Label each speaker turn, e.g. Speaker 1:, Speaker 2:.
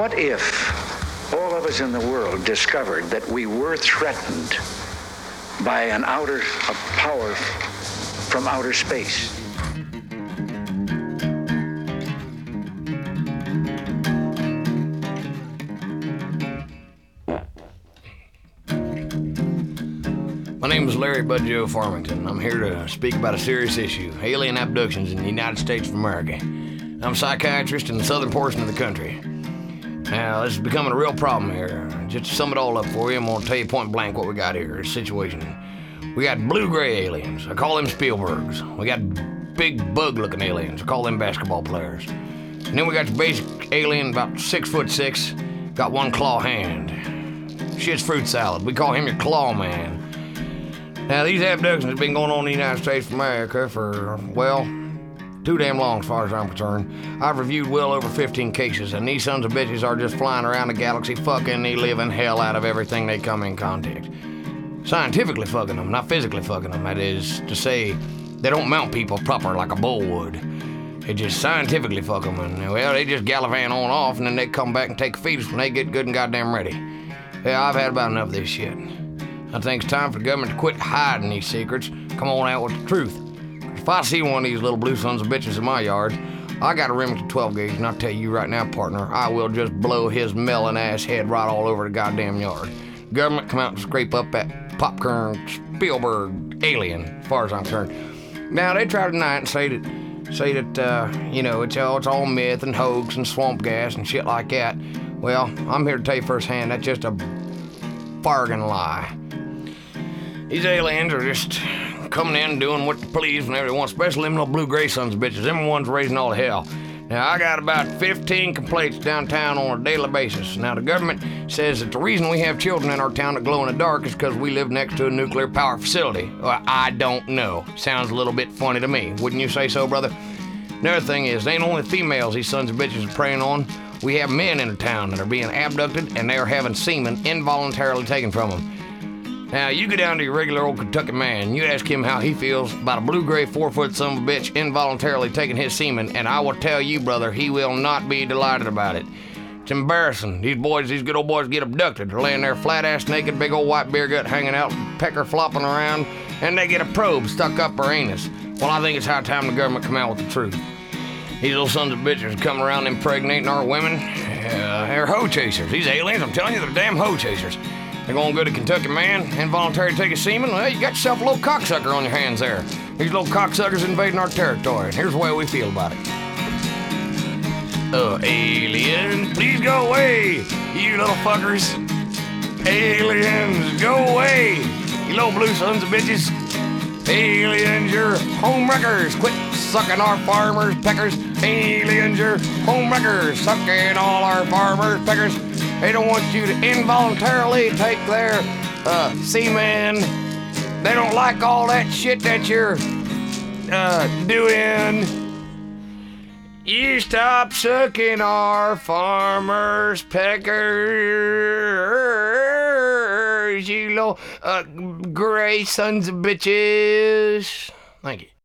Speaker 1: What if all of us in the world discovered that we were threatened by a power from outer space?
Speaker 2: My name is Larry Bud Joe Farmington. I'm here to speak about a serious issue, alien abductions in the United States of America. I'm a psychiatrist in the southern portion of the country. Now, this is becoming a real problem here. Just to sum it all up for you, I'm gonna tell you point blank what we got here, this situation. We got blue-gray aliens, I call them Spielbergs. We got big bug-looking aliens, I call them basketball players. And then we got your basic alien, about 6'6", got one claw hand. Shit's fruit salad, we call him your claw man. Now, these abductions have been going on in the United States of America for, well, too damn long as far as I'm concerned. I've reviewed well over 15 cases, and these sons of bitches are just flying around the galaxy fucking the living hell out of everything they come in contact. Scientifically fucking them, not physically fucking them. That is to say, they don't mount people proper like a bull would. They just scientifically fuck them, and, well, they just gallivant on off, and then they come back and take a fetus when they get good and goddamn ready. Yeah, I've had about enough of this shit. I think it's time for the government to quit hiding these secrets. Come on out with the truth. If I see one of these little blue sons of bitches in my yard, I got a Remington 12 gauge, and I'll tell you right now, partner, I will just blow his melon ass head right all over the goddamn yard. Government come out and scrape up that popcorn Spielberg alien, as far as I'm concerned. Now, they try to deny it and say that you know, it's all myth and hoax and swamp gas and shit like that. Well, I'm here to tell you firsthand, that's just a bargain lie. These aliens are just coming in and doing what they please whenever they want, especially them little blue-gray sons of bitches, them ones raising all the hell. Now, I got about 15 complaints downtown on a daily basis. Now, the government says that the reason we have children in our town that glow in the dark is because we live next to a nuclear power facility. Well, I don't know. Sounds a little bit funny to me. Wouldn't you say so, brother? Another thing is, they ain't only females these sons of bitches are preying on. We have men in the town that are being abducted, and they are having semen involuntarily taken from them. Now, you go down to your regular old Kentucky man, you ask him how he feels about a blue-gray 4-foot son of a bitch involuntarily taking his semen, and I will tell you, brother, he will not be delighted about it. It's embarrassing. These good old boys get abducted. They're laying there flat-ass naked, big old white beer gut hanging out, pecker flopping around, and they get a probe stuck up their anus. Well, I think it's high time the government come out with the truth. These little sons of bitches come around impregnating our women. They're hoe chasers. These aliens, I'm telling you, they're damn hoe chasers. They're gonna go to Kentucky man, involuntary take a semen. Well, you got yourself a little cocksucker on your hands there. These little cocksuckers invading our territory, and here's the way we feel about it. Aliens, please go away, you little fuckers. Aliens, go away, you little blue sons of bitches. Aliens, you're homewreckers. Quit sucking our farmers' peckers. Aliens, you're homewreckers. Sucking all our farmers' peckers. They don't want you to involuntarily take their semen. They don't like all that shit that you're doing. You stop sucking our farmers' peckers, you little gray sons of bitches. Thank you.